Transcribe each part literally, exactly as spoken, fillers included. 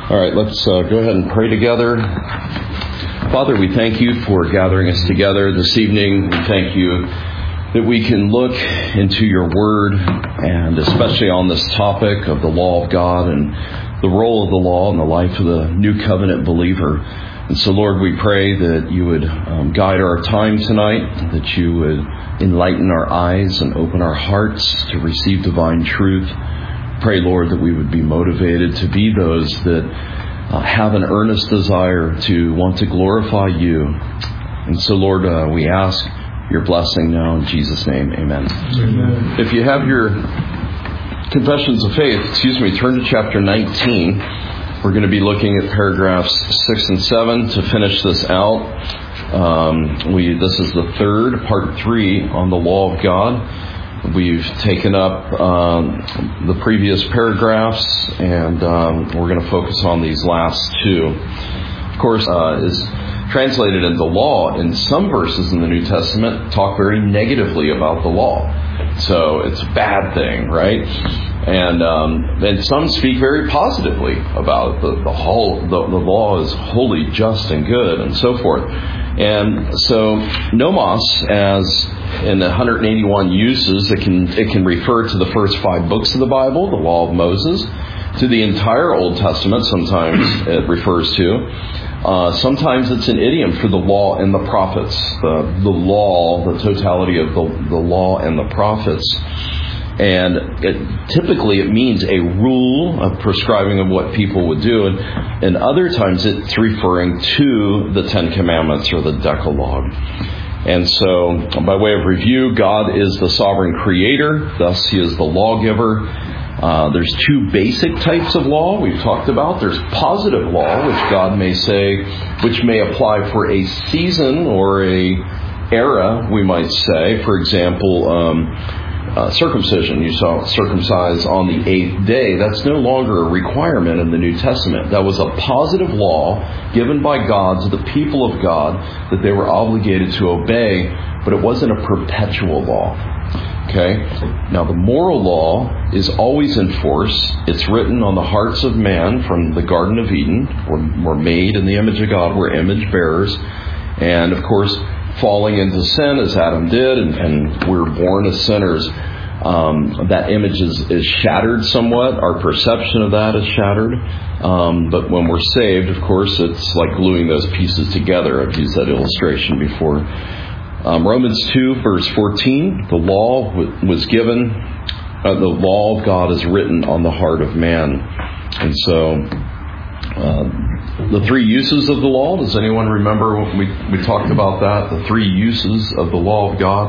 All right, let's uh, go ahead and pray together. Father, we thank you for gathering us together this evening. We thank you that we can look into your word, and especially on this topic of the law of God and the role of the law in the life of the new covenant believer. And so, Lord, we pray that you would um, guide our time tonight, that you would enlighten our eyes and open our hearts to receive divine truth. Pray, Lord, that we would be motivated to be those that uh, have an earnest desire to want to glorify you. And so, Lord, uh, we ask your blessing now in Jesus' name. Amen. Amen. If you have your confessions of faith, excuse me, turn to chapter nineteen. We're going to be looking at paragraphs six and seven to finish this out. Um, we this is the third, part three, on the law of God. We've taken up um, the previous paragraphs, and um, we're going to focus on these last two. Of course, uh, is translated into law in some verses in the New Testament talk very negatively about the law. So it's a bad thing, right? And um, and some speak very positively about the, the whole the, the law is holy, just, and good, and so forth. And so nomos, as in the one hundred eighty-one uses, it can it can refer to the first five books of the Bible, the law of Moses, to the entire Old Testament. Sometimes it refers to. Uh, sometimes it's an idiom for the law and the prophets, the the law, the totality of the the law and the prophets. And it, typically it means a rule of prescribing of what people would do. And, and other times it's referring to the Ten Commandments or the Decalogue. And so, by way of review, God is the sovereign creator. Thus, he is the lawgiver. Uh, there's two basic types of law we've talked about. There's positive law, which God may say, which may apply for a season or a era, we might say. For example, um, Uh, circumcision. You saw circumcise on the eighth day. That's no longer a requirement in the New Testament. That was a positive law given by God to the people of God that they were obligated to obey, but it wasn't a perpetual law. Okay? Now, the moral law is always in force. It's written on the hearts of man from the Garden of Eden. We're, we're made in the image of God. We're image bearers. And, of course, falling into sin as Adam did, and, and we're born as sinners, um, that image is, is shattered somewhat. Our perception of that is shattered. Um, but when we're saved, of course, it's like gluing those pieces together. I've used that illustration before. Um, Romans two, verse fourteen, the law w- was given, uh, the law of God is written on the heart of man. And so, uh, the three uses of the law, does anyone remember when we, we talked about that? The three uses of the law of God.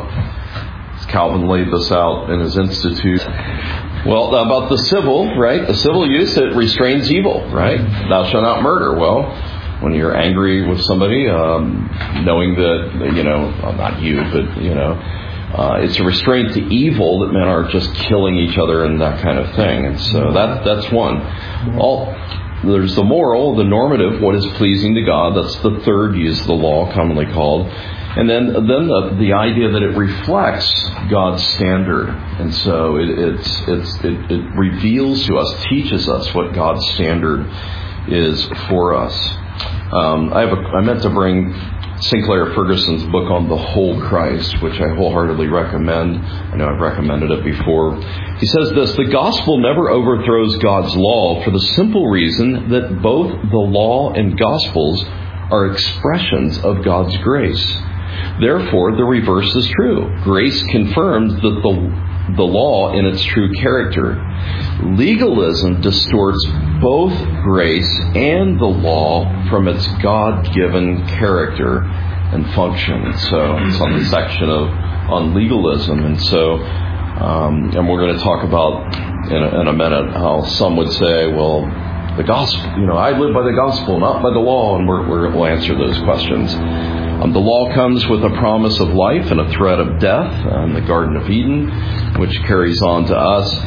Calvin laid this out in his Institute. Well, about the civil, right? The civil use, it restrains evil, right? Thou shalt not murder. Well, when you're angry with somebody, um, knowing that, you know, well, not you, but, you know, uh, it's a restraint to evil that men are just killing each other and that kind of thing. And so that that's one. All... There's the moral, the normative, what is pleasing to God. That's the third use of the law, commonly called. And then then the, the idea that it reflects God's standard. And so it, it's, it's, it, it reveals to us, teaches us what God's standard is for us. Um, I, have a, I meant to bring Sinclair Ferguson's book on the whole Christ, which I wholeheartedly recommend. I know I've recommended it before. He says this: the gospel never overthrows God's law for the simple reason that both the law and gospels are expressions of God's grace. Therefore, the reverse is true. Grace confirms that the, the law in its true character. Legalism distorts both grace and the law from its God-given character and function. So it's on the section of on legalism. And so, um, and we're going to talk about in a, in a minute how some would say, well, the gospel, you know, I live by the gospel, not by the law, and we're, we're, we'll answer those questions. Um, the law comes with a promise of life and a threat of death in the Garden of Eden, which carries on to us.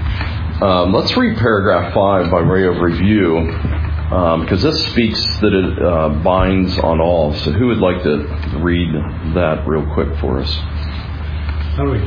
Um, let's read paragraph five by way of review, because um, this speaks that it uh, binds on all. So who would like to read that real quick for us? I'll read.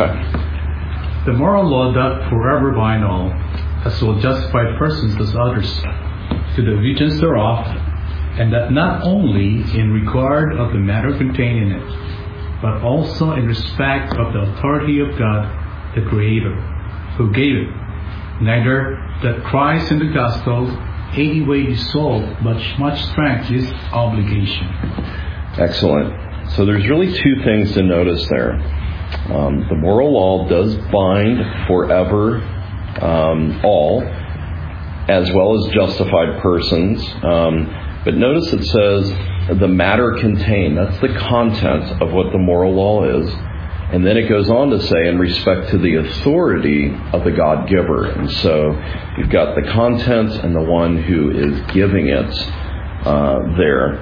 Okay. The moral law doth forever bind all, as will justified persons as others. to the vigilance thereof, and that not only in regard of the matter contained in it, but also in respect of the authority of God, the Creator, who gave it. Neither that Christ and the gospel any way dissolve, but much strength is obligation. Excellent. So there's really two things to notice there. Um, the moral law does bind forever um, all, as well as justified persons. Um, but notice it says the matter contained. That's the content of what the moral law is. And then it goes on to say in respect to the authority of the God-giver. And so you've got the content and the one who is giving it uh, there.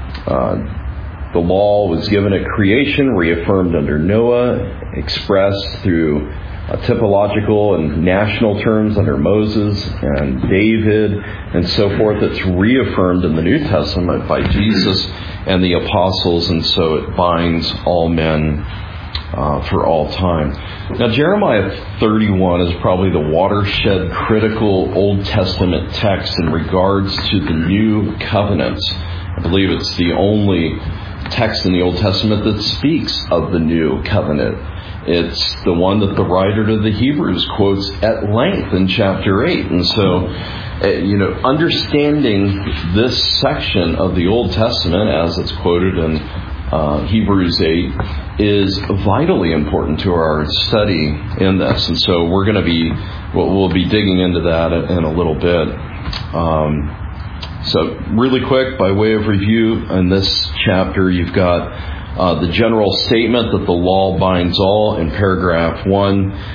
Uh, the law was given at creation, reaffirmed under Noah, expressed through uh, typological and national terms under Moses and David and so forth. It's reaffirmed in the New Testament by Jesus and the apostles, and so it binds all men Uh, for all time. Now, Jeremiah thirty-one is probably the watershed critical Old Testament text in regards to the new covenants. I believe it's the only text in the Old Testament that speaks of the new covenant. It's the one that the writer to the Hebrews quotes at length in chapter eight. And so, uh, you know, understanding this section of the Old Testament as it's quoted in Uh, Hebrews eight is vitally important to our study in this, and so we're going to be we'll, we'll be digging into that in a little bit. Um, so really quick, by way of review, in this chapter you've got uh, the general statement that the law binds all in paragraph one.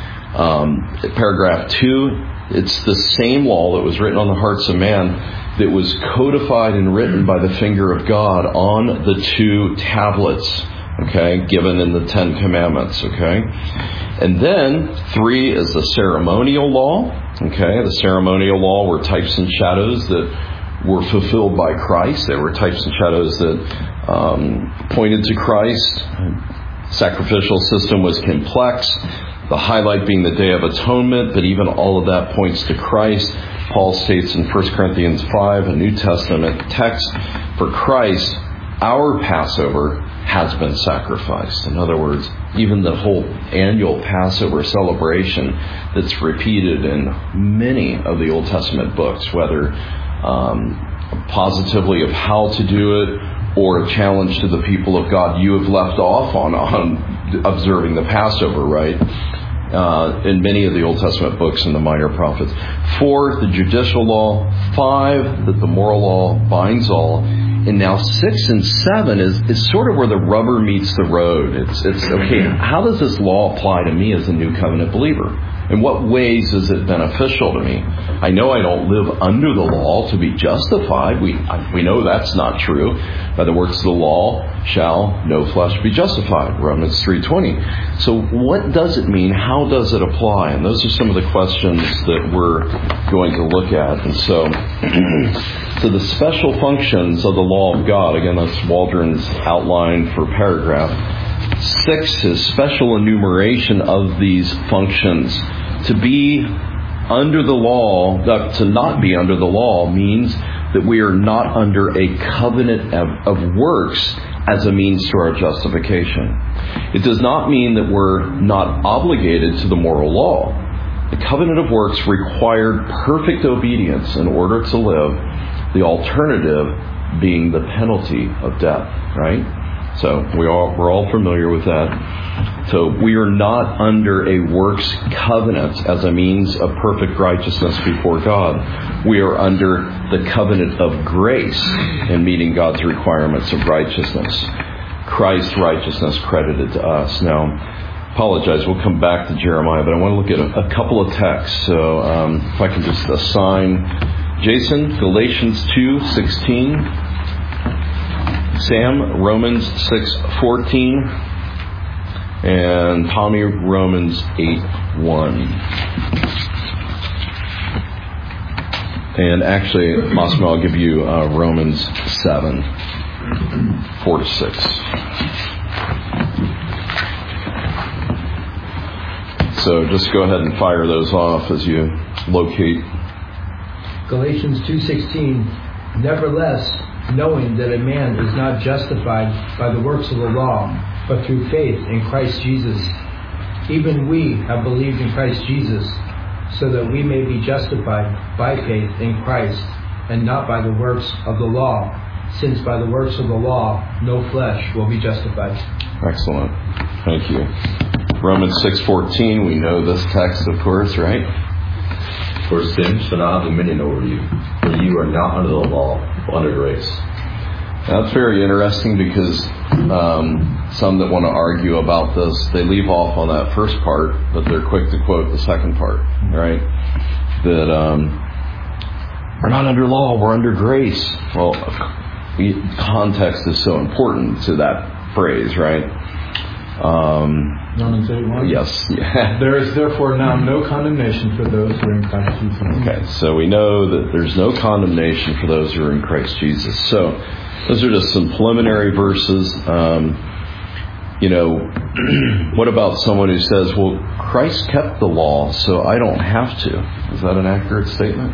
Um, paragraph two, it's the same law that was written on the hearts of man that was codified and written by the finger of God on the two tablets, okay, given in the Ten Commandments, okay? And then, three is the ceremonial law, okay? The ceremonial law were types and shadows that were fulfilled by Christ. They were types and shadows that um, pointed to Christ. Sacrificial system was complex, the highlight being the Day of Atonement, but even all of that points to Christ. Paul states in First Corinthians five, a New Testament text, for Christ, our Passover has been sacrificed. In other words, even the whole annual Passover celebration that's repeated in many of the Old Testament books, whether um, positively of how to do it or a challenge to the people of God, you have left off on, on observing the Passover, right? Uh, in many of the Old Testament books and the minor prophets. Four, the judicial law. Five, that the moral law binds all. And now six and seven is, is sort of where the rubber meets the road. It's, it's, okay, how does this law apply to me as a new covenant believer? In what ways is it beneficial to me? I know I don't live under the law to be justified. We we know that's not true. By the works of the law shall no flesh be justified. Romans three twenty. So what does it mean? How does it apply? And those are some of the questions that we're going to look at. And so, so the special functions of the law of God, again, that's Waldron's outline for paragraph. Six is special enumeration of these functions. To be under the law, to not be under the law, means that we are not under a covenant of, of works as a means to our justification. It does not mean that we're not obligated to the moral law. The covenant of works required perfect obedience in order to live, the alternative being the penalty of death, right? So we all, we're all familiar with that. So we are not under a works covenant as a means of perfect righteousness before God. We are under the covenant of grace in meeting God's requirements of righteousness. Christ's righteousness credited to us. Now, apologize, we'll come back to Jeremiah, but I want to look at a, a couple of texts. So um, if I can just assign Jason, Galatians two sixteen. Sam, Romans six fourteen, and Tommy, Romans eight one. And actually, Massimo, I'll give you uh, Romans seven, four to six. So just go ahead and fire those off as you locate Galatians two sixteen, nevertheless, knowing that a man is not justified by the works of the law, but through faith in Christ Jesus. Even we have believed in Christ Jesus, so that we may be justified by faith in Christ, and not by the works of the law, since by the works of the law no flesh will be justified. Excellent. Thank you. Romans six fourteen, we know this text, of course, right? For sin shall not have dominion over you, for you are not under the law, but under grace. That's very interesting because um, some that want to argue about this, they leave off on that first part, but they're quick to quote the second part, right? That um, we're not under law, we're under grace. Well, context is so important to that phrase, right? Um, Romans eight one. Yes. Yeah. There is therefore now no condemnation for those who are in Christ Jesus. Okay, so we know that there's no condemnation for those who are in Christ Jesus. So those are just some preliminary verses. Um, you know, what about someone who says, well, Christ kept the law, so I don't have to? Is that an accurate statement?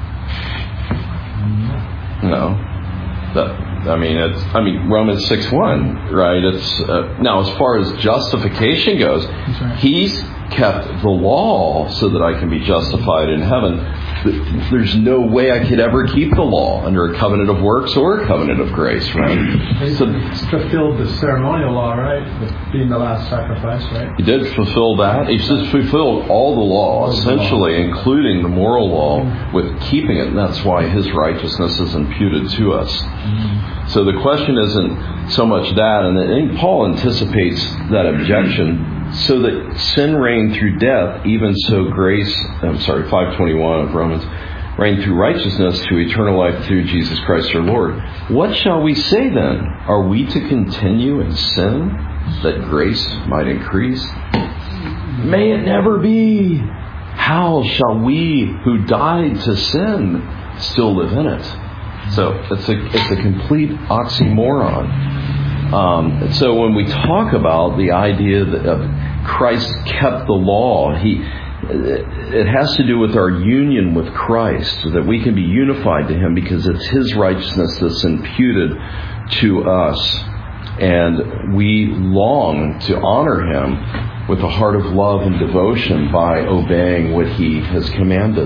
No. That, I mean, it's. I mean, Romans six one, right? It's uh, now as far as justification goes, right. He's kept the law so that I can be justified in heaven. There's no way I could ever keep the law under a covenant of works or a covenant of grace, right? He So fulfilled the ceremonial law, right? With being the last sacrifice, right? He did fulfill that. He just fulfilled all the law, essentially, including the moral law, with keeping it. And that's why His righteousness is imputed to us. Mm-hmm. So the question isn't so much that, and I think Paul anticipates that objection. So that sin reigned through death, even so grace, I'm sorry, five twenty-one of Romans, reigned through righteousness to eternal life through Jesus Christ our Lord. What shall we say then? Are we to continue in sin that grace might increase? May it never be. How shall we who died to sin still live in it? So it's a, it's a complete oxymoron. Um, so when we talk about the idea that uh, Christ kept the law, he it has to do with our union with Christ, so that we can be unified to Him because it's His righteousness that's imputed to us. And we long to honor Him with a heart of love and devotion by obeying what He has commanded.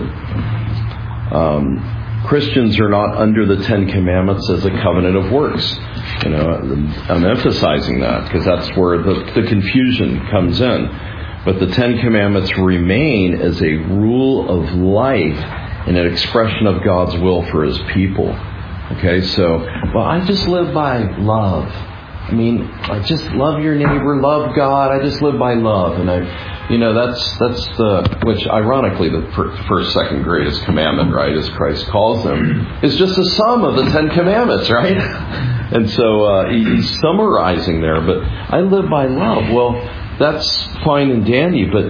Um, Christians are not under the Ten Commandments as a covenant of works. You know, I'm emphasizing that because that's where the, the confusion comes in. But the Ten Commandments remain as a rule of life and an expression of God's will for His people. Okay, so, well, I just live by love. I mean, I just love your neighbor, love God. I just live by love. And I, you know, that's, that's the, which ironically, the first, second greatest commandment, right, as Christ calls them, is just a sum of the Ten Commandments, right? And so uh, he's summarizing there, but I live by love. Well, that's fine and dandy, but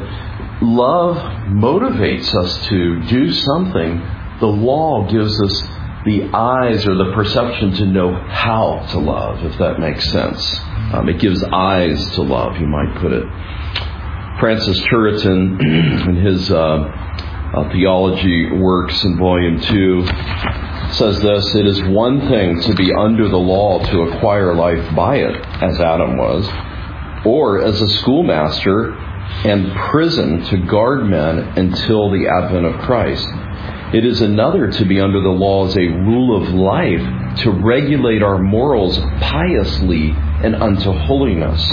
love motivates us to do something. The law gives us the eyes or the perception to know how to love, if that makes sense. Um, it gives eyes to love, you might put it. Francis Turretin, in his uh, uh, theology works in volume two, says this: it is one thing to be under the law to acquire life by it, as Adam was, or as a schoolmaster and prison to guard men until the advent of Christ. It is another to be under the law as a rule of life, to regulate our morals piously and unto holiness.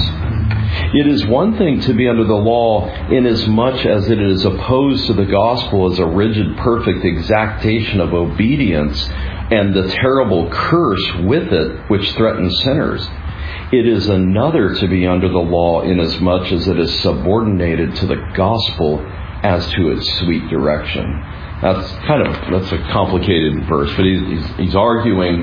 It is one thing to be under the law inasmuch as it is opposed to the gospel as a rigid, perfect exactation of obedience and the terrible curse with it which threatens sinners. It is another to be under the law inasmuch as it is subordinated to the gospel as to its sweet direction. That's kind of, that's a complicated verse, but he's, he's, he's arguing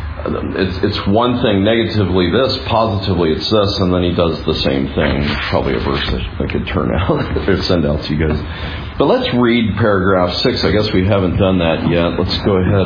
it's, it's one thing negatively this, positively it's this, and then he does the same thing. It's probably a verse that I could turn out or send out to you guys. But let's read paragraph six. I guess we haven't done that yet. Let's go ahead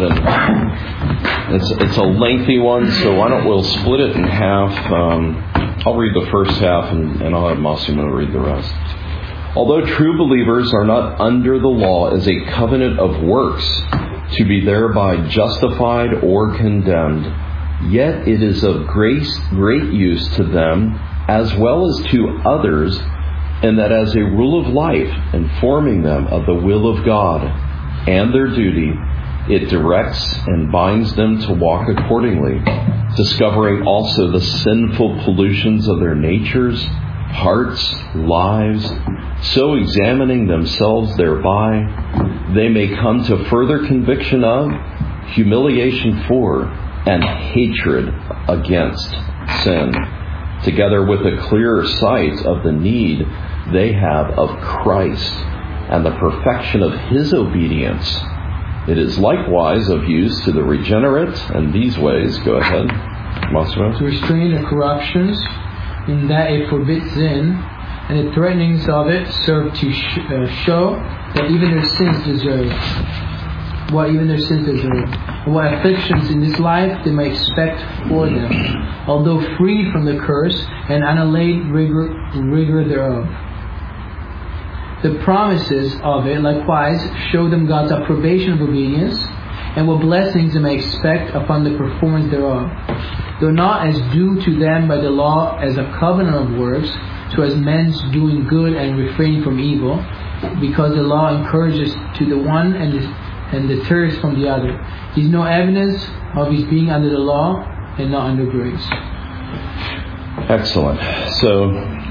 and it's it's a lengthy one, so why don't we'll split it in half. Um, I'll read the first half, and, and I'll have Massimo read the rest. Although true believers are not under the law as a covenant of works, to be thereby justified or condemned. Yet it is of grace, great use to them as well as to others, and that as a rule of life, informing them of the will of God and their duty, it directs and binds them to walk accordingly, discovering also the sinful pollutions of their natures, hearts, lives, so examining themselves thereby, they may come to further conviction of, humiliation for, and hatred against sin, together with a clearer sight of the need they have of Christ and the perfection of His obedience. It is likewise of use to the regenerate in these ways. Go ahead, Massimo. To restrain the corruptions, in that it forbids sin, and the threatenings of it serve to sh- uh, show that even their sins deserve what even their sins deserve, and what afflictions in this life they may expect for them, although freed from the curse and unallayed rigor, rigor thereof. The promises of it likewise show them God's approbation of obedience, and what blessings they may expect upon the performance thereof, though not as due to them by the law as a covenant of works, so as men's doing good and refraining from evil, because the law encourages to the one and, the, and deters from the other. There is no evidence of his being under the law and not under grace. Excellent. So,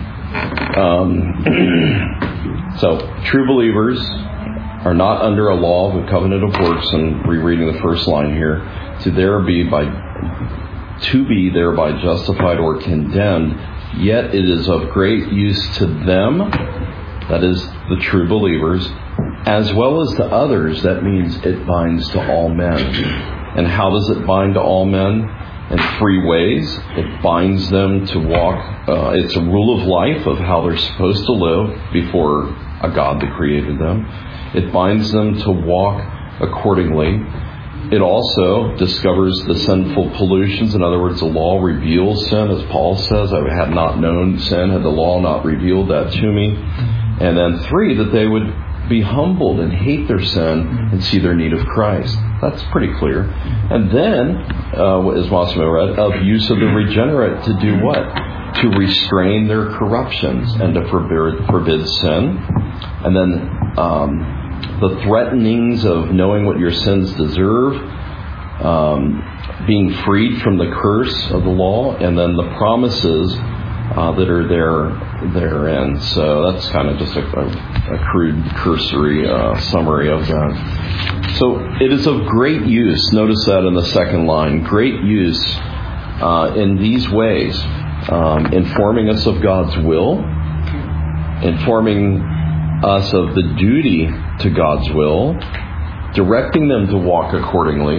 um, so true believers are not under a law of the covenant of works, and rereading the first line here, to there be by to be thereby justified or condemned, yet it is of great use to them, that is, the true believers, as well as to others. That means it binds to all men. And how does it bind to all men? In three ways. It binds them to walk, uh, it's a rule of life of how they're supposed to live before a God that created them. It binds them to walk accordingly. It also discovers the sinful pollutions. In other words, the law reveals sin, as Paul says, I had not known sin had the law not revealed that to me. And then three, that they would be humbled and hate their sin and see their need of Christ. That's pretty clear. And then, uh, as Massimo read, of use of the regenerate to do what? To restrain their corruptions and to forbid, forbid sin. And then um, the threatenings of knowing what your sins deserve, um, being freed from the curse of the law, and then the promises uh, that are there therein. So that's kind of just a, a, a crude, cursory uh, summary of that. So it is of great use. Notice that in the second line. Great use uh, in these ways. Um, informing us of God's will, informing us of the duty to God's will, directing them to walk accordingly,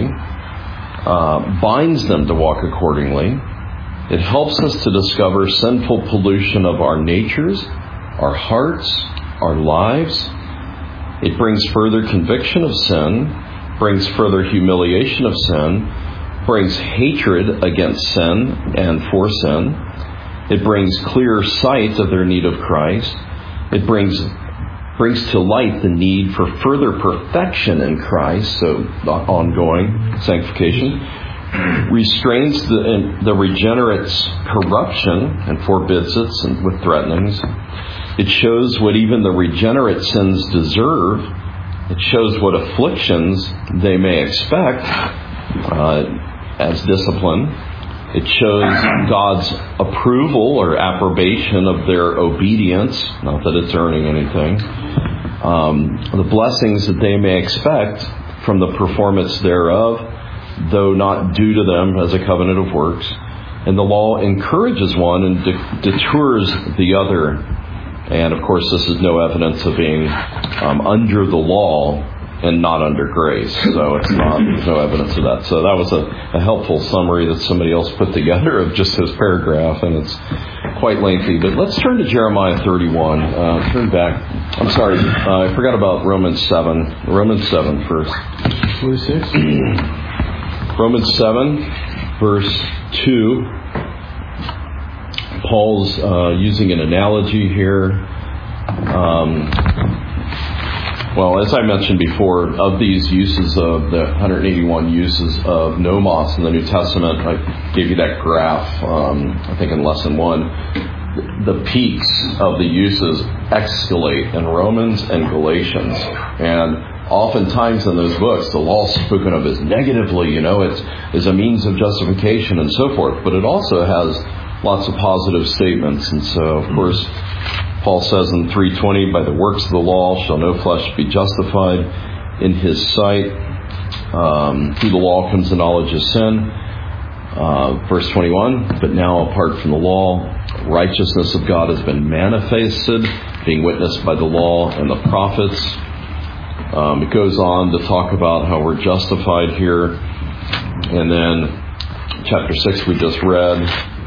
uh, binds them to walk accordingly. It helps us to discover sinful pollution of our natures, our hearts, our lives. It brings further conviction of sin, brings further humiliation of sin, brings hatred against sin and for sin. It brings clear sight of their need of Christ. It brings brings to light the need for further perfection in Christ, so ongoing sanctification. Restrains the, the regenerate's corruption and forbids it and with threatenings. It shows what even the regenerate sins deserve. It shows what afflictions they may expect uh, as discipline. It shows God's approval or approbation of their obedience, not that it's earning anything. Um, the blessings that they may expect from the performance thereof, though not due to them as a covenant of works. And the law encourages one and de- deters the other. And of course, this is no evidence of being um, under the law and not under grace. So it's not, there's no evidence of that. So that was a, a helpful summary that somebody else put together of just his paragraph, and it's quite lengthy. But let's turn to Jeremiah thirty-one. Uh, turn back. I'm sorry, uh, I forgot about Romans seven. Romans seven first. forty-six Romans seven, verse two. Paul's uh, using an analogy here. Um, Well, as I mentioned before, of these uses of the one hundred eighty-one uses of nomos in the New Testament, I gave you that graph, um, I think in lesson one. The peaks of the uses escalate in Romans and Galatians. And oftentimes in those books, the law is spoken of as negatively, you know, it's as a means of justification and so forth. But it also has lots of positive statements. And so, of course, Paul says in three twenty, by the works of the law shall no flesh be justified in his sight. Um, through the law comes the knowledge of sin. Uh, verse twenty-one, but now apart from the law, righteousness of God has been manifested, being witnessed by the law and the prophets. Um, it goes on to talk about how we're justified here. And then chapter six we just read,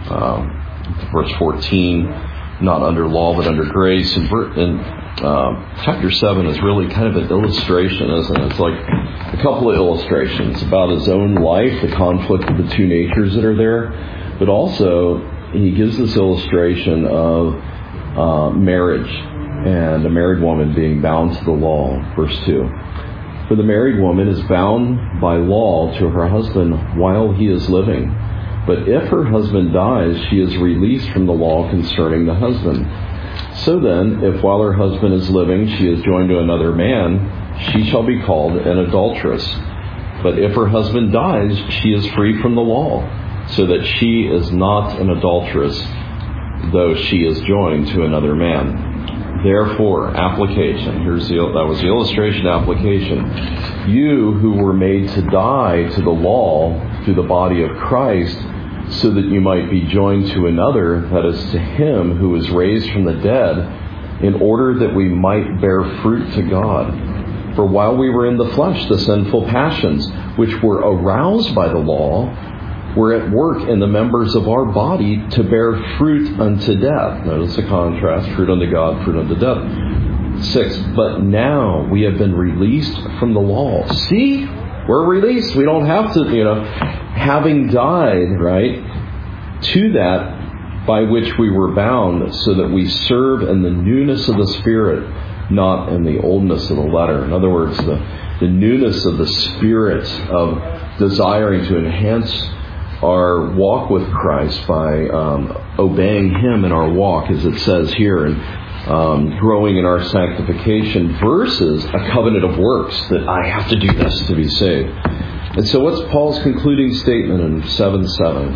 um, verse fourteen, not under law but under grace. And, and uh, chapter seven is really kind of an illustration, isn't it? It's like a couple of illustrations about his own life, the conflict of the two natures that are there. But also he gives this illustration of uh, marriage and a married woman being bound to the law. Verse two. For the married woman is bound by law to her husband while he is living. But if her husband dies, she is released from the law concerning the husband. So then, if while her husband is living she is joined to another man, she shall be called an adulteress. But if her husband dies, she is free from the law, so that she is not an adulteress, though she is joined to another man. Therefore, application. Here's the that was the illustration application. You who were made to die to the law through the body of Christ, so that you might be joined to another, that is to him who was raised from the dead, in order that we might bear fruit to God. For while we were in the flesh, the sinful passions, which were aroused by the law, were at work in the members of our body to bear fruit unto death. Notice the contrast, fruit unto God, fruit unto death. Six, but now we have been released from the law. See, we're released. We don't have to, you know, having died, right, to that by which we were bound, so that we serve in the newness of the Spirit, not in the oldness of the letter. In other words, the, the newness of the Spirit of desiring to enhance our walk with Christ by um, obeying Him in our walk, as it says here, and um, growing in our sanctification, versus a covenant of works that I have to do this to be saved. And so what's Paul's concluding statement in seven seven?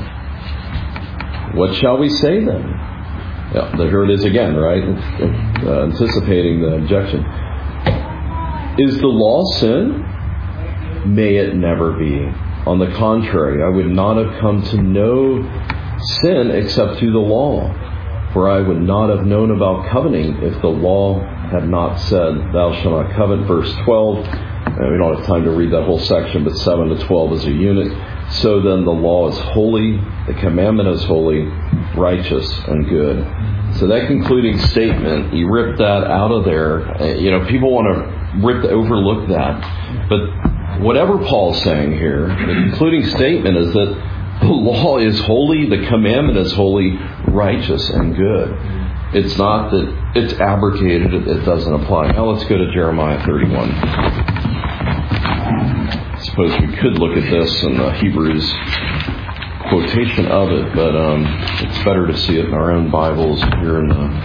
What shall we say then? Yeah, here it is again, right? Uh, anticipating the objection. Is the law sin? May it never be. On the contrary, I would not have come to know sin except through the law. For I would not have known about coveting if the law had not said, thou shalt not covet. Verse twelve. And we don't have time to read that whole section, but seven to twelve is a unit. So then the law is holy, the commandment is holy, righteous, and good. So that concluding statement, you rip that out of there. You know, people want to rip overlook that. But whatever Paul's saying here, the concluding statement is that the law is holy, the commandment is holy, righteous, and good. It's not that it's abrogated, it, it doesn't apply. Now let's go to Jeremiah thirty-one. I suppose we could look at this in the Hebrews quotation of it, but um, it's better to see it in our own Bibles here in the...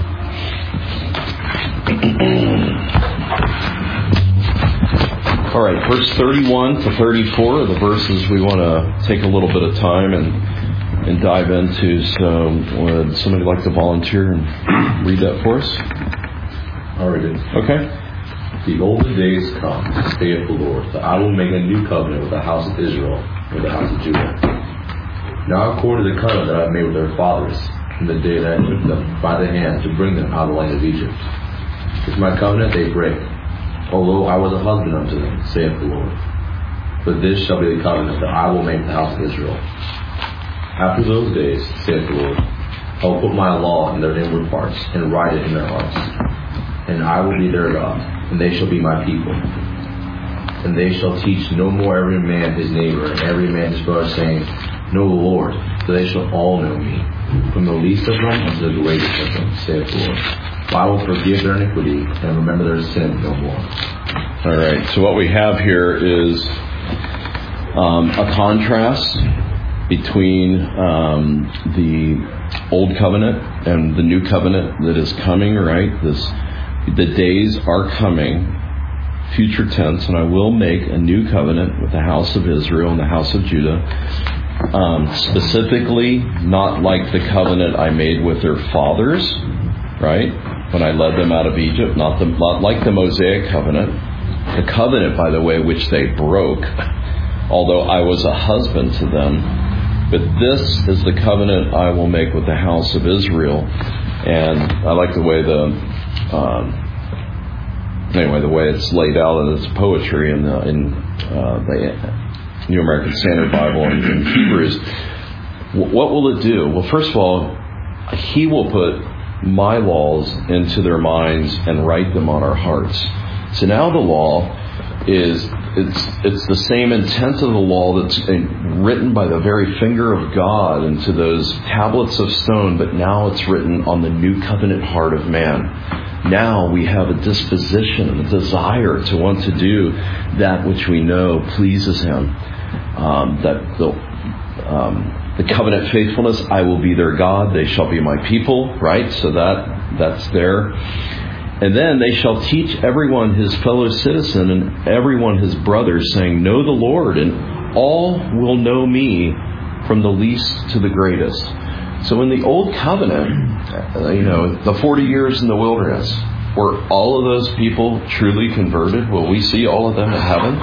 All right, verse thirty-one to thirty-four are the verses we want to take a little bit of time and and dive into. So would somebody like to volunteer and read that for us? I'll read it. Okay. Behold, the days come, saith the Lord, that I will make a new covenant with the house of Israel and with the house of Judah. Now according to the covenant that I made with their fathers, in the day that I took them by the hand to bring them out of the land of Egypt. With my covenant they break, although I was a husband unto them, saith the Lord. But this shall be the covenant that I will make with the house of Israel. After those days, saith the Lord, I will put my law in their inward parts, and write it in their hearts. And I will be their God, and they shall be my people. And they shall teach no more every man his neighbor, and every man his brother, saying, Know the Lord, for they shall all know me, from the least of them unto the greatest of them, saith the Lord. For I will forgive their iniquity and remember their sin no more. All right. So what we have here is um, a contrast between um, the old covenant and the new covenant that is coming. Right. This the days are coming. Future tense, and I will make a new covenant with the house of Israel and the house of Judah. Um, specifically, not like the covenant I made with their fathers, right? When I led them out of Egypt, not, the, not like the Mosaic covenant. The covenant, by the way, which they broke, although I was a husband to them. But this is the covenant I will make with the house of Israel. And I like the way the... Um, Anyway, the way it's laid out in its poetry in the, in, uh, the New American Standard Bible and in Hebrews, what will it do? Well, first of all, He will put my laws into their minds and write them on our hearts. So now the law is it's it's the same intent of the law that's written by the very finger of God into those tablets of stone, but now it's written on the new covenant heart of man. Now we have a disposition, a desire to want to do that which we know pleases Him. Um, that the um, the covenant faithfulness, I will be their God, they shall be my people, right? So that that's there. And then they shall teach everyone his fellow citizen and everyone his brother, saying, know the Lord, and all will know me, from the least to the greatest. So in the Old Covenant, you know, the forty years in the wilderness, were all of those people truly converted? Will we see all of them in heaven?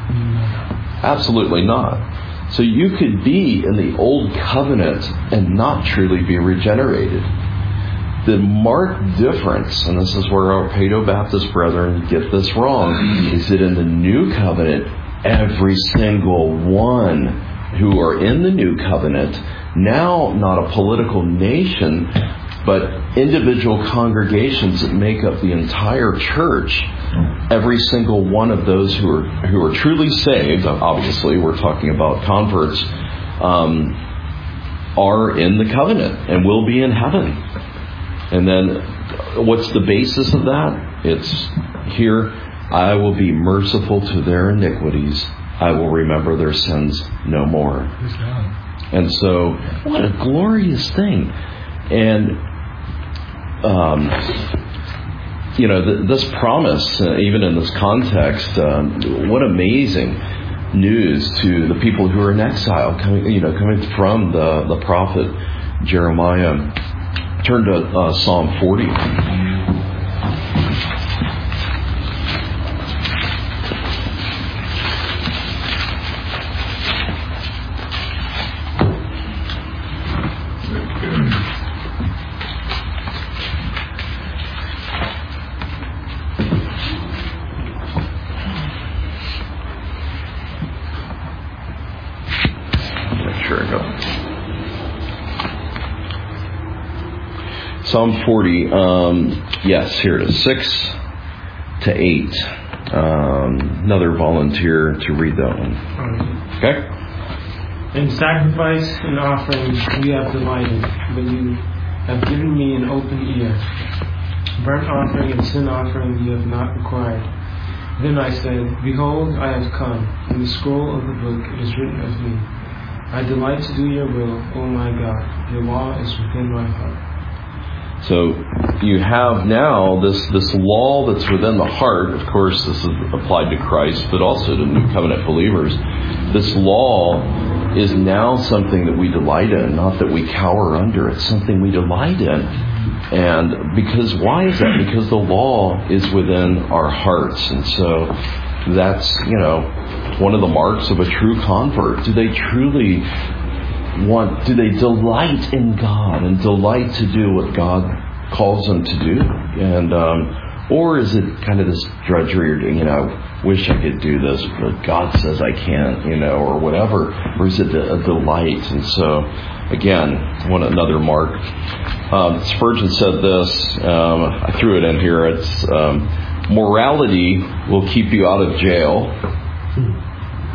Absolutely not. So you could be in the Old Covenant and not truly be regenerated. The marked difference, and this is where our Paedo-Baptist brethren get this wrong, is that in the New Covenant, every single one who are in the New Covenant, now not a political nation, but individual congregations that make up the entire church, every single one of those who are who are truly saved, obviously we're talking about converts, um, are in the covenant and will be in heaven. And then what's the basis of that? It's here, I will be merciful to their iniquities. I will remember their sins no more. And so, what a glorious thing. And, um, you know, th- this promise, uh, even in this context, um, what amazing news to the people who are in exile, coming, you know, coming from the, the prophet Jeremiah. Turn to uh, Psalm forty. Psalm forty, um, yes, here it is, six to eight. Um, another volunteer to read that one. Okay? In sacrifice and offerings we have delighted, but you have given me an open ear. Burnt offering and sin offering you have not required. Then I said, behold, I have come. In the scroll of the book it is written of me. I delight to do your will, O my God. Your law is within my heart. So you have now this, this law that's within the heart. Of course, this is applied to Christ, but also to New Covenant believers. This law is now something that we delight in, not that we cower under. It's something we delight in. And because, why is that? Because the law is within our hearts. And so that's, you know, one of the marks of a true convert. Do they truly want, do they delight in God and delight to do what God calls them to do? And, um, or is it kind of this drudgery, or, you know, wish I could do this, but God says I can't, you know, or whatever? Or is it a delight? And so, again, one another mark. Um, Spurgeon said this, um, I threw it in here, it's, um, morality will keep you out of jail.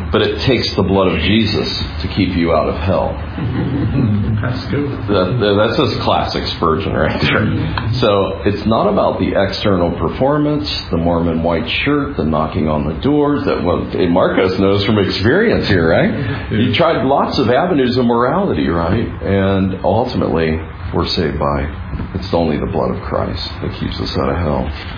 but it takes the blood of Jesus to keep you out of hell. That's good. That, that's just classic Spurgeon right there. So it's not about the external performance, the Mormon white shirt, the knocking on the doors. That well, Marcos knows from experience here, right? You tried lots of avenues of morality, right? And ultimately, we're saved by it's only the blood of Christ that keeps us out of hell.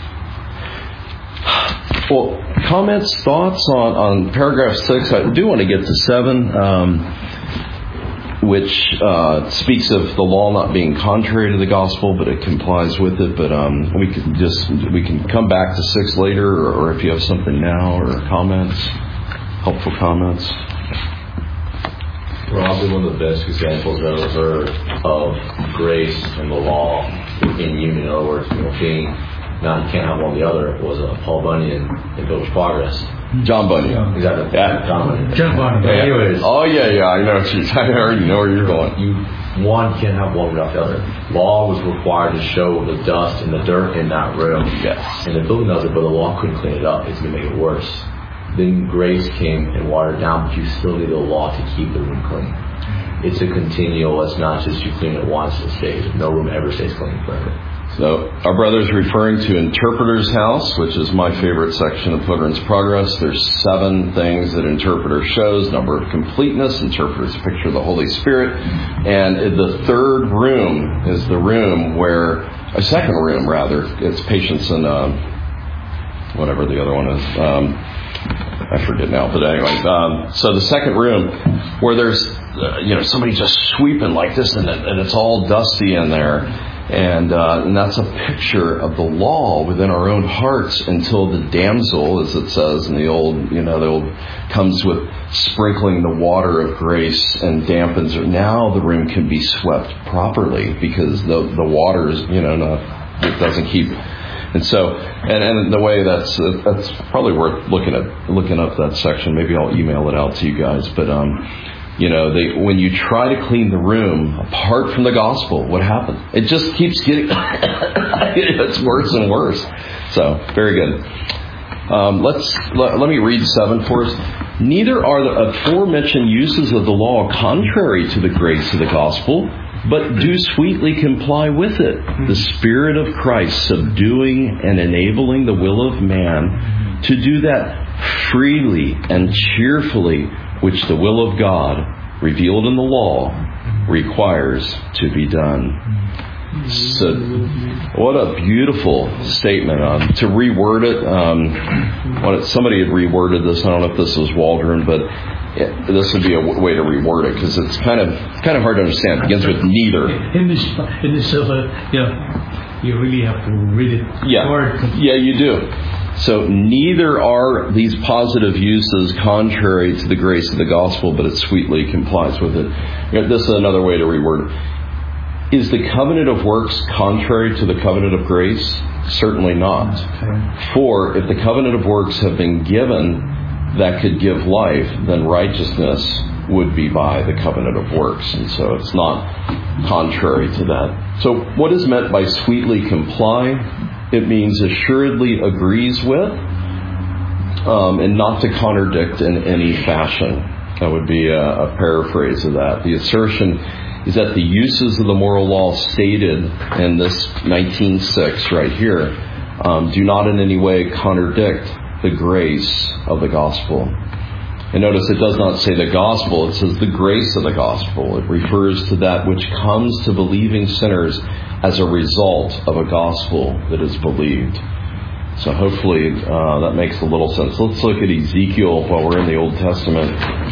Well, comments, thoughts on, on paragraph six. I do want to get to seven, um, which uh, speaks of the law not being contrary to the gospel, but it complies with it. But um, we can just we can come back to six later, or, or if you have something now, or comments, helpful comments. Probably one of the best examples I've ever heard of grace and the law in union. In other words, you know, being now you can't have one or the other. Was uh, Paul Bunyan in Pilgrim's Progress. John Bunyan. Exactly. Yeah. John Bunyan. John Bunyan. Yeah, anyways. Oh yeah, yeah. I know. What you're, I already know where you're going. You one can't have one without the other. Law was required to show the dust and the dirt in that room. Yes. And the building does it, but the law couldn't clean it up. It's going to make it worse. Then grace came and watered down, but you still need the law to keep the room clean. It's a continual. It's not just you clean it once and it stays. No room ever stays clean forever. So our brother's referring to Interpreter's House, which is my favorite section of Pilgrim's Progress. There's seven things that Interpreter shows. Number of completeness. Interpreter's picture of the Holy Spirit. And the third room is the room where, a second room rather, it's patience and uh, whatever the other one is. Um, I forget now, but anyway. Um, so the second room where there's, uh, you know, somebody just sweeping like this and, it, and it's all dusty in there. And, uh, and that's a picture of the law within our own hearts until the damsel, as it says in the old, you know, the old comes with sprinkling the water of grace and dampens it. Now the room can be swept properly because the the water is, you know, not, it doesn't keep. And so, and, and the way that's uh, that's probably worth looking at looking up that section. Maybe I'll email it out to you guys, but. um You know, they, when you try to clean the room apart from the gospel, what happens? It just keeps getting, it's worse and worse. So, very good. Um, let's let, let me read seven for us. Neither are the aforementioned uses of the law contrary to the grace of the gospel, but do sweetly comply with it. The Spirit of Christ subduing and enabling the will of man to do that freely and cheerfully, which the will of God, revealed in the law, requires to be done. So, what a beautiful statement. Um, to reword it, um, what, somebody had reworded this. I don't know if this was Waldron, but it, this would be a w- way to reword it because it's kind of kind of hard to understand. It begins with neither. In this, in this, uh, yeah, you really have to read it. Yeah, hard. yeah, you do. So neither are these positive uses contrary to the grace of the gospel, but it sweetly complies with it. You know, this is another way to reword it. Is the covenant of works contrary to the covenant of grace? Certainly not. Okay. For if the covenant of works have been given that could give life, then righteousness would be by the covenant of works. And so it's not contrary to that. So what is meant by sweetly comply? It means assuredly agrees with, um, and not to contradict in any fashion. That would be a, a paraphrase of that. The assertion is that the uses of the moral law stated in this nineteen six right here um, do not in any way contradict the grace of the gospel. And notice it does not say the gospel, it says the grace of the gospel. It refers to that which comes to believing sinners as a result of a gospel that is believed. So hopefully uh, that makes a little sense. Let's look at Ezekiel while we're in the Old Testament.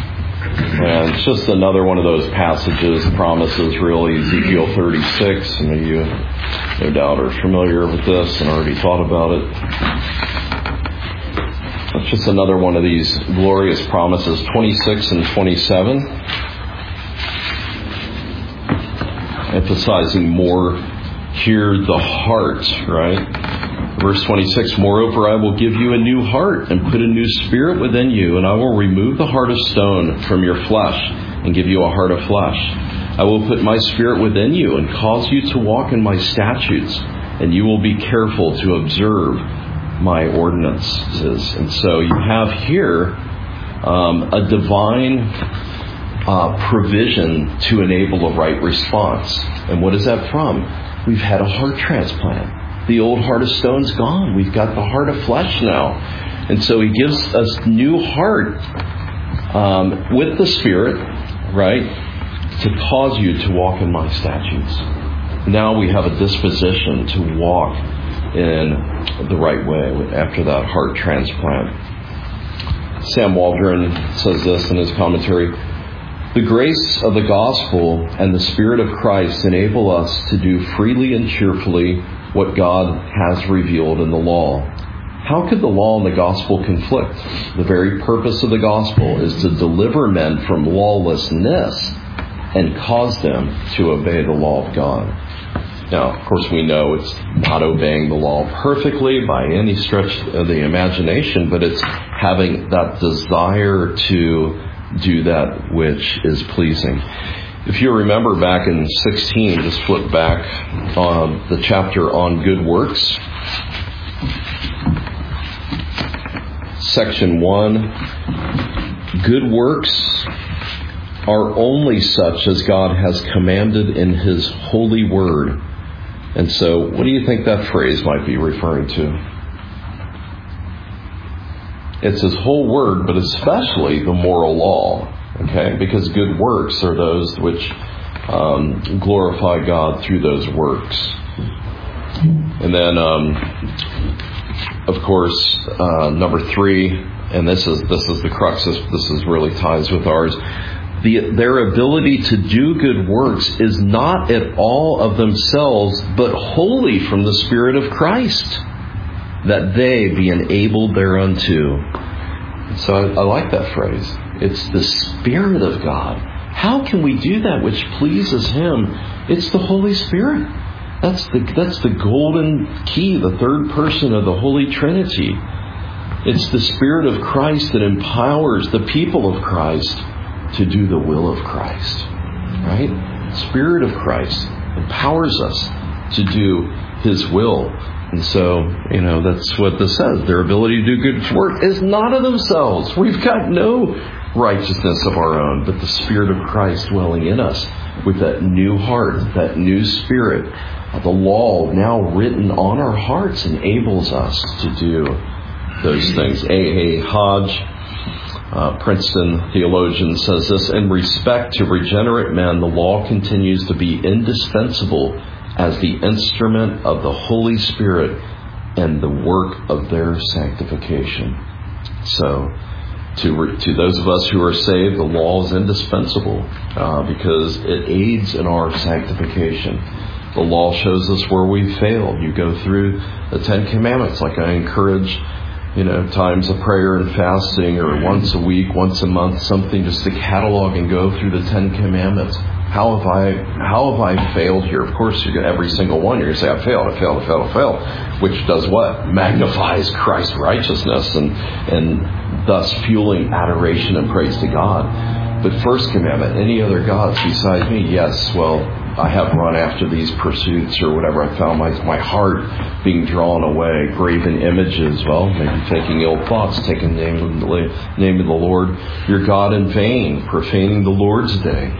And it's just another one of those passages, promises really, Ezekiel thirty-six. Some of you no doubt are familiar with this and already thought about it. It's just another one of these glorious promises, twenty-six and twenty-seven. Emphasizing more here the heart, right? Verse twenty-six, moreover, I will give you a new heart and put a new spirit within you, and I will remove the heart of stone from your flesh and give you a heart of flesh. I will put my spirit within you and cause you to walk in my statutes, and you will be careful to observe my ordinances. And so you have here um, a divine uh, provision to enable a right response. And what is that from? We've had a heart transplant. The old heart of stone's gone. We've got the heart of flesh now. And so He gives us new heart um, with the Spirit, right, to cause you to walk in my statutes. Now we have a disposition to walk in the right way after that heart transplant. Sam Waldron says this in his commentary: the grace of the gospel and the Spirit of Christ enable us to do freely and cheerfully what God has revealed in the law. How could the law and the gospel conflict? The very purpose of the gospel is to deliver men from lawlessness and cause them to obey the law of God. Now, of course, we know it's not obeying the law perfectly by any stretch of the imagination, but it's having that desire to do that which is pleasing. If you remember back in sixteen, just flip back on the chapter on good works. Section one, good works are only such as God has commanded in His holy word. And so, what do you think that phrase might be referring to? It's His whole word, but especially the moral law. Okay? Because good works are those which um, glorify God through those works. And then, um, of course, uh, number three, and this is this is the crux. This, this is really ties with ours. The, their ability to do good works is not at all of themselves, but wholly from the Spirit of Christ, that they be enabled thereunto. So I, I like that phrase. It's the Spirit of God. How can we do that which pleases Him? It's the Holy Spirit. That's the that's the golden key, the third person of the Holy Trinity. It's the Spirit of Christ that empowers the people of Christ to do the will of Christ. Right? Spirit of Christ empowers us to do His will. And so, you know, that's what this says. Their ability to do good work is not of themselves. We've got no righteousness of our own, but the Spirit of Christ dwelling in us with that new heart, that new spirit. The law now written on our hearts enables us to do those things. A A. Hodge, Uh, Princeton theologian, says this: in respect to regenerate men, the law continues to be indispensable as the instrument of the Holy Spirit and the work of their sanctification. So, to re- to those of us who are saved, the law is indispensable uh, because it aids in our sanctification. The law shows us where we've failed. You go through the Ten Commandments, like I encourage, you know, times of prayer and fasting, or once a week, once a month, something just to catalog and go through the Ten Commandments. How have I, how have I failed here? Of course, you're gonna, every single one, you're going to say, I failed, I failed, I failed, I failed. Which does what? Magnifies Christ's righteousness and, and thus fueling adoration and praise to God. But first commandment, any other gods besides me? Yes, well, I have run after these pursuits or whatever. I found my my heart being drawn away. Graven images. Well, maybe taking ill thoughts, taking the name of the name of the Lord, your God, in vain, profaning the Lord's day.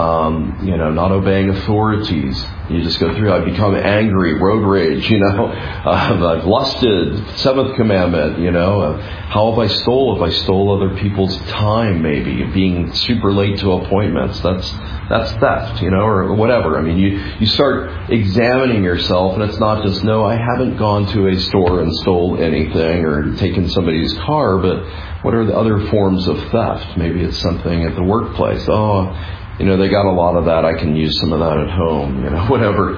Um, you know, not obeying authorities. You just go through. I've become angry, road rage. You know, uh, I've lusted. Seventh commandment. You know, uh, how have I stole? If I stole other people's time, maybe being super late to appointments. That's that's theft. You know, or whatever. I mean, you you start examining yourself, and it's not just no. I haven't gone to a store and stole anything or taken somebody's car, but what are the other forms of theft? Maybe it's something at the workplace. Oh. You know, they got a lot of that. I can use some of that at home, you know, whatever.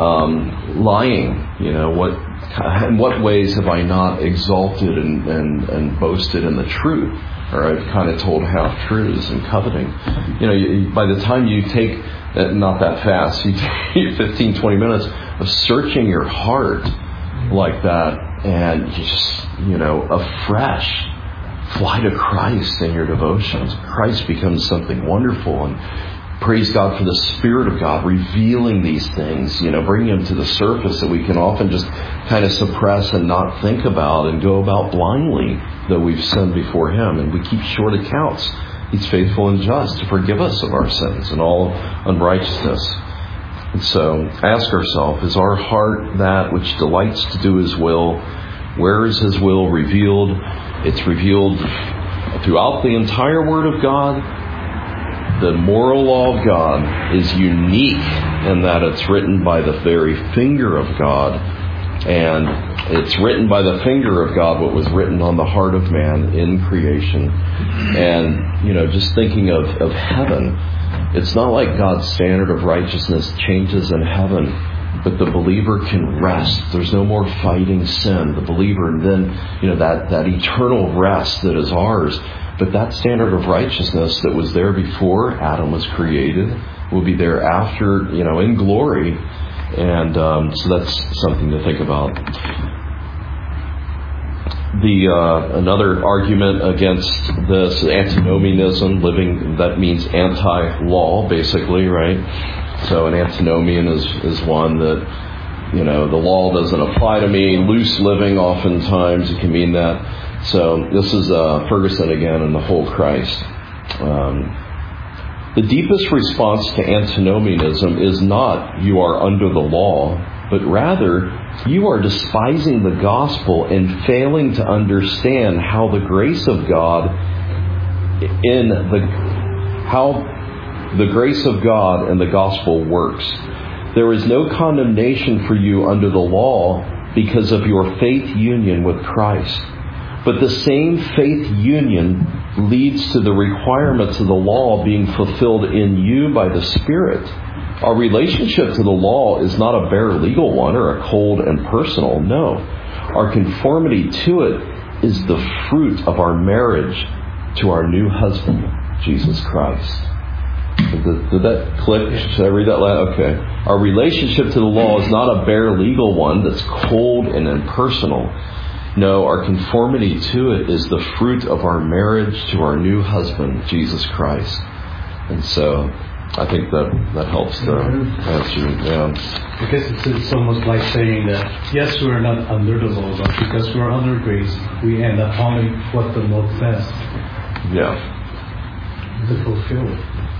Um, lying, you know, what, in what ways have I not exalted and, and, and boasted in the truth? Or I've kind of told half-truths and coveting. You know, you, by the time you take, uh, not that fast, you take fifteen, twenty minutes of searching your heart like that, and you just, you know, afresh, fly to Christ in your devotions. Christ becomes something wonderful, and praise God for the Spirit of God revealing these things, you know, bringing them to the surface that we can often just kind of suppress and not think about and go about blindly, though we've sinned before Him, and we keep short accounts. He's faithful and just to forgive us of our sins and all unrighteousness. And so ask ourselves, is our heart that which delights to do His will? Where is His will revealed? It's revealed throughout the entire Word of God. The moral law of God is unique in that it's written by the very finger of God. And it's written by the finger of God what was written on the heart of man in creation. And, you know, just thinking of, of heaven, it's not like God's standard of righteousness changes in heaven, but the believer can rest. There's no more fighting sin. The believer, and then, you know, that, that eternal rest that is ours. But that standard of righteousness that was there before Adam was created will be there after, you know, in glory. And um, so that's something to think about. The uh, another argument against this antinomianism, living, that means anti-law, basically, right? So an antinomian is, is one that, you know, the law doesn't apply to me. Loose living, oftentimes, it can mean that. So this is uh, Ferguson again and the whole Christ. Um, the deepest response to antinomianism is not you are under the law, but rather you are despising the gospel and failing to understand how the grace of God in the how the grace of God and the gospel works. There is no condemnation for you under the law because of your faith union with Christ. But the same faith union leads to the requirements of the law being fulfilled in you by the Spirit. Our relationship to the law is not a bare legal one or a cold and personal. No. Our conformity to it is the fruit of our marriage to our new husband, Jesus Christ. Did, did that click? Should I read that last? Okay. Our relationship to the law is not a bare legal one that's cold and impersonal. No, our conformity to it is the fruit of our marriage to our new husband, Jesus Christ. And so I think that that helps to answer. Yeah. Because it's, it's almost like saying that, yes, we're not under the law, but because we're under grace, we end up following what the law says. Yeah. To fulfill it.